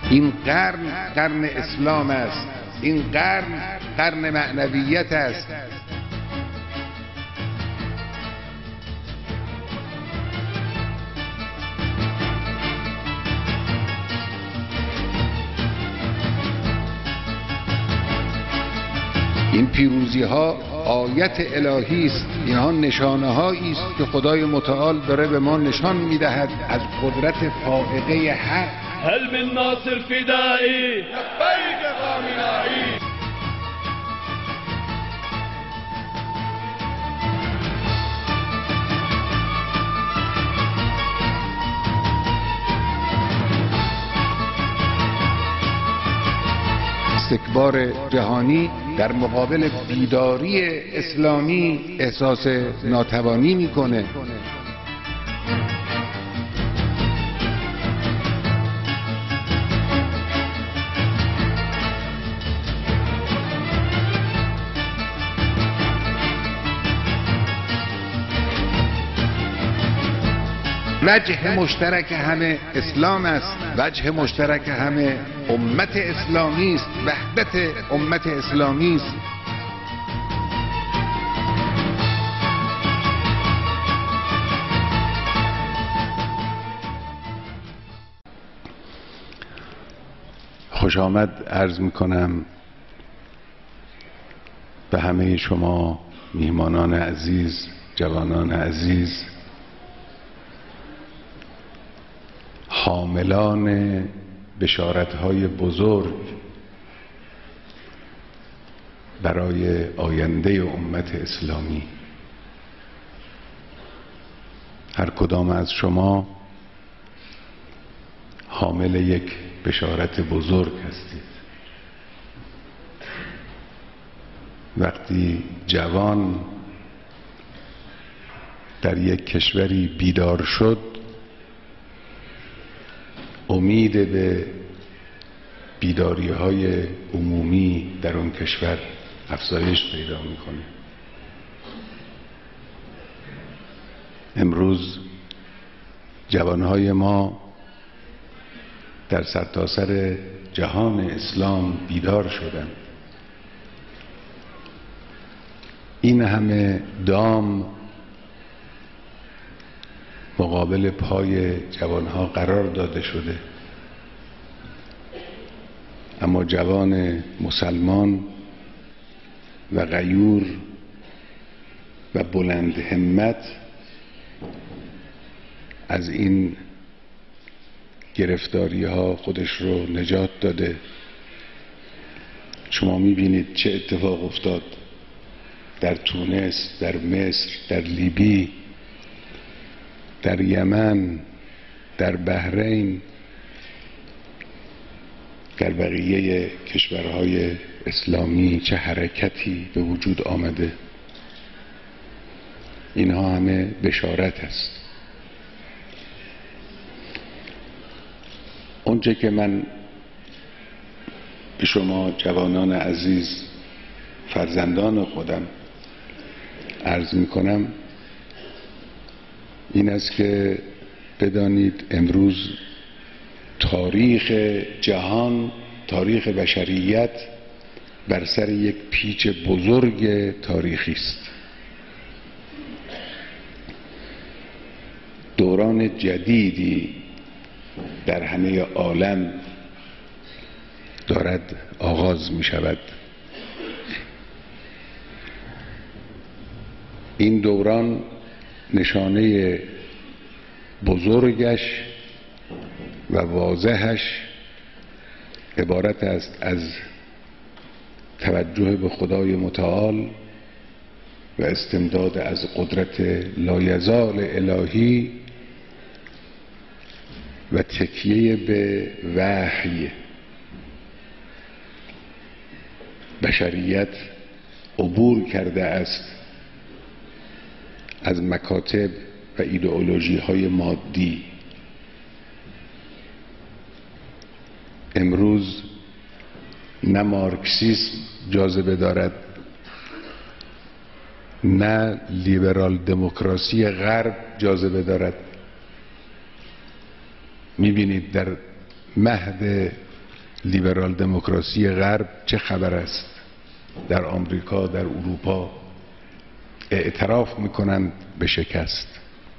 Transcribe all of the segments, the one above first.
این قرن اسلام است، این قرن معنویت است. این پیروزی ها آیت الهی است، اینها نشانه هایی است که خدای متعال داره به ما نشان میدهد از قدرت فائقه حق. هل من ناصر فدایی لبیک خامنه‌ای. استکبار جهانی در مقابل بیداری اسلامی احساس ناتوانی میکنه. وجه مشترک همه اسلام است، وجه مشترک همه امت اسلامی است، وحدت امت اسلامی است. خوش آمد عرض می کنم به همه شما میهمانان عزیز، جوانان عزیز، حاملان بشارت‌های بزرگ برای آینده امت اسلامی. هر کدام از شما حامل یک بشارت بزرگ هستید. وقتی جوان در یک کشوری بیدار شد، امید به بیداری‌های عمومی در اون کشور افزایش پیدا میکنه. امروز جوانهای ما در سرتاسر جهان اسلام بیدار شدند. این همه دام مقابل پای جوانها قرار داده شده، اما جوان مسلمان و غیور و بلند همت از این گرفتاری ها خودش رو نجات داده. شما میبینید چه اتفاق افتاد در تونس، در مصر، در لیبی، در یمن، در بحرین، در بقیه کشورهای اسلامی چه حرکتی به وجود آمده. اینها همه بشارت است. اونچه که من به شما جوانان عزیز، فرزندان خودم عرض می کنم این است که بدانید امروز تاریخ جهان، تاریخ بشریت بر سر یک پیچ بزرگ تاریخی است. دوران جدیدی در همه عالم دارد آغاز می شود. این دوران نشانه بزرگش و واضحش عبارت است از توجه به خدای متعال و استمداد از قدرت لایزال الهی و تکیه به وحی. بشریت عبور کرده است از مکاتب و ایدئولوژی های مادی. امروز نه مارکسیسم جاذبه دارد، نه لیبرال دموکراسی غرب جاذبه دارد. میبینید در مهد لیبرال دموکراسی غرب چه خبر است؟ در آمریکا، در اروپا اعتراف میکنند به شکست.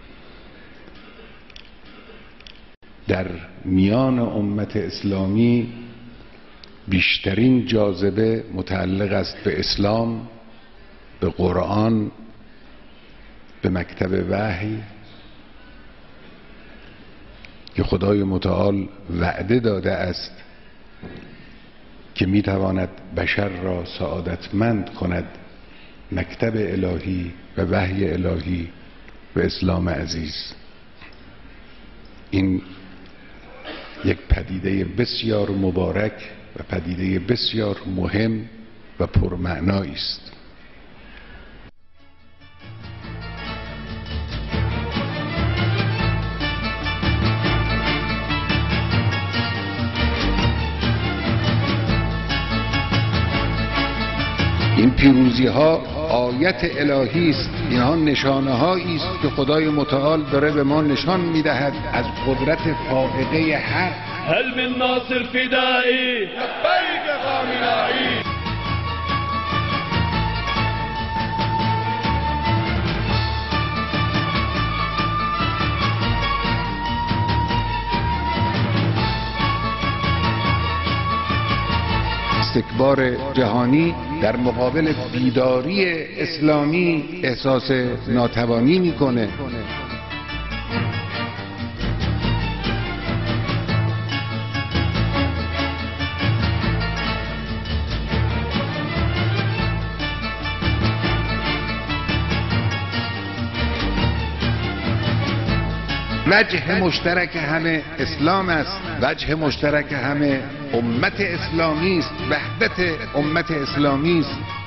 در میان امت اسلامی بیشترین جاذبه متعلق است به اسلام، به قرآن، به مکتب وحی که خدای متعال وعده داده است که میتواند بشر را سعادتمند کند. مکتب الهی و وحی الهی و اسلام عزیز، این یک پدیده بسیار مبارک و پدیده بسیار مهم و پرمعنایی است. این پیروزی ها آیت الهی است، اینها نشانه هایی است که خدای متعال داره به ما نشان میدهد از قدرت فائقه حق. هل من ناصر فدایی لبیک خامنه‌ای. استکبار جهانی در مقابل بیداری اسلامی احساس ناتوانی میکنه. وجه مشترک همه اسلام است، وجه مشترک همه امت اسلامی است، وحدت امت اسلامی است.